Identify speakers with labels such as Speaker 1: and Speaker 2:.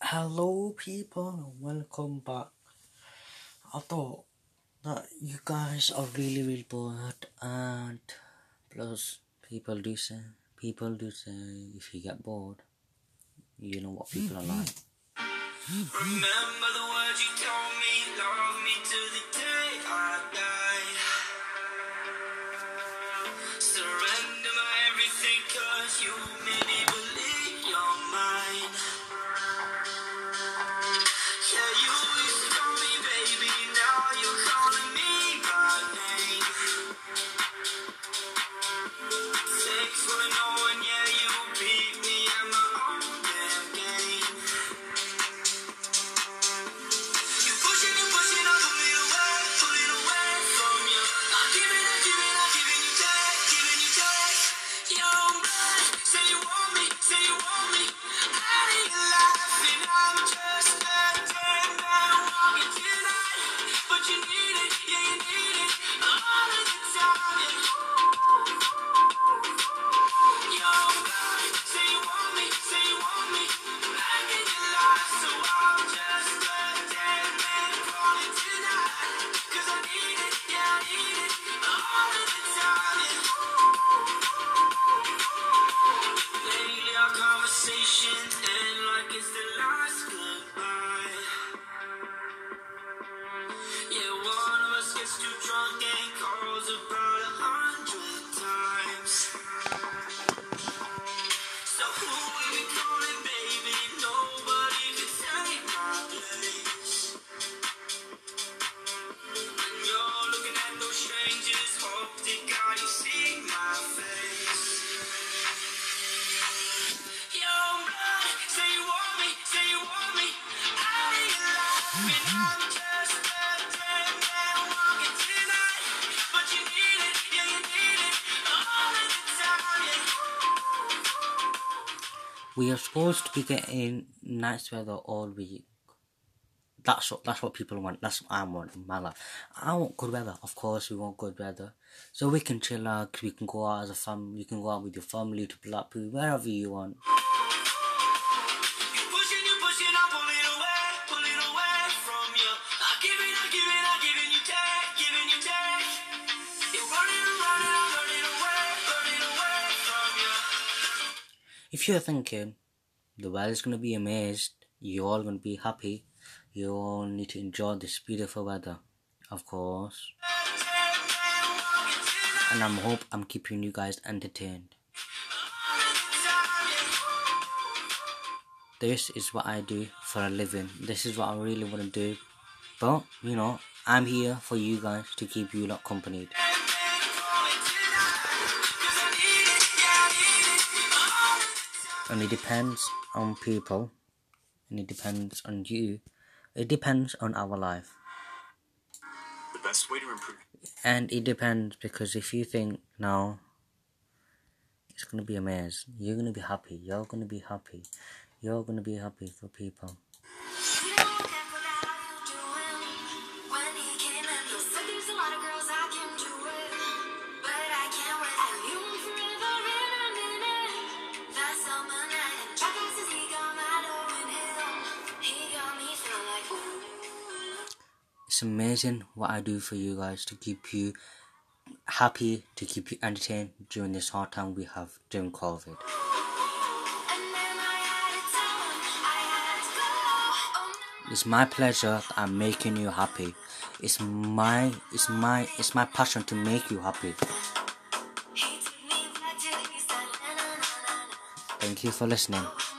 Speaker 1: Hello, people, and welcome back. I thought that you guys are really bored, and plus, people do say, if you get bored, you know what people are like.
Speaker 2: Remember the words you told me, love me to the day I die. Surrender my everything, 'cause you made me believe you're mine. Yeah, you used to call me baby, now you're calling me by name. Thanks for knowing, yeah, you beat me at my own damn game. You pushing, I pull it away from you. I'm giving you take. Young blood, say you want me. Out of your life, and I'm just a dead man walking tonight. But you need it, yeah, you need it all of the time. Young blood, say you want me. Back in your life, so I'm just a dead man calling tonight. 'Cause I need it, yeah, I need it all of the time. Lately our conversations end like it's the last goodbye. Yeah, one of us gets too drunk and calls about 100 times. So who we be calling, baby? Nobody can take my place. When you're looking at those strangers, hope to God you see my face. Young blood, say you want me. Out of your life, and I'm just a dead man walking tonight. But you need it, yeah, you need it all of the time.
Speaker 1: We are supposed to be getting nice weather all week. That's what people want. That's what I want in my life. I want good weather. Of course, we want good weather, so we can chill out. We can go out as a family. You can go out with your family to Blackpool, wherever you want.
Speaker 2: You pushing, I pull it away from you. I'm giving you take. You're running away from you.
Speaker 1: If you're thinking the weather's gonna be amazed, you're all gonna be happy, you all need to enjoy this beautiful weather, of course. And I hope I'm keeping you guys entertained. This is what I do for a living. This is what I really want to do. But, I'm here for you guys to keep you lot company. And it depends on people. And it depends on you. It depends on our life.
Speaker 2: The best way to improve.
Speaker 1: And it depends, because if you think, no, it's going to be amazing, you're going to be happy. You're going to be happy for people. It's amazing what I do for you guys to keep you happy, to keep you entertained during this hard time we have during COVID. It's my pleasure that I'm making you happy. It's my passion to make you happy. Thank you for listening.